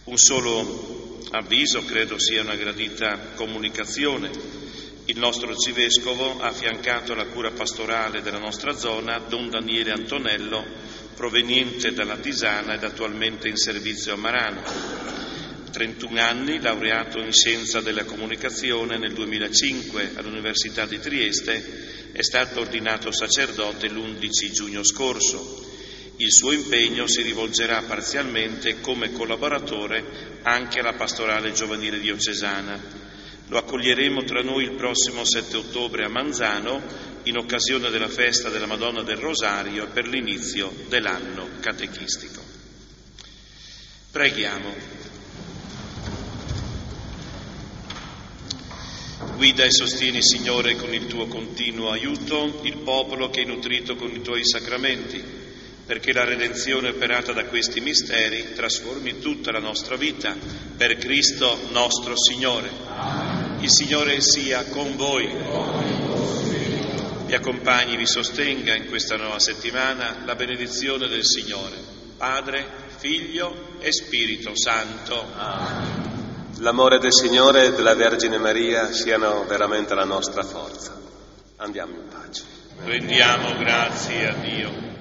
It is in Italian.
Un solo avviso, credo sia una gradita comunicazione. Il nostro arcivescovo ha affiancato alla cura pastorale della nostra zona Don Daniele Antonello, proveniente dalla Tisana ed attualmente in servizio a Marano. 31 anni, laureato in Scienza della Comunicazione nel 2005 all'Università di Trieste, è stato ordinato sacerdote l'11 giugno scorso. Il suo impegno si rivolgerà parzialmente come collaboratore anche alla pastorale giovanile diocesana. Lo accoglieremo tra noi il prossimo 7 ottobre a Manzano in occasione della festa della Madonna del Rosario e per l'inizio dell'anno catechistico. Preghiamo. Guida e sostieni, Signore, con il tuo continuo aiuto il popolo che hai nutrito con i tuoi sacramenti, perché la redenzione operata da questi misteri trasformi tutta la nostra vita, per Cristo nostro Signore. Amen. Il Signore sia con voi. Vi accompagni, vi sostenga in questa nuova settimana la benedizione del Signore, Padre, Figlio e Spirito Santo. Amen. L'amore del Signore e della Vergine Maria siano veramente la nostra forza. Andiamo in pace. Rendiamo grazie a Dio.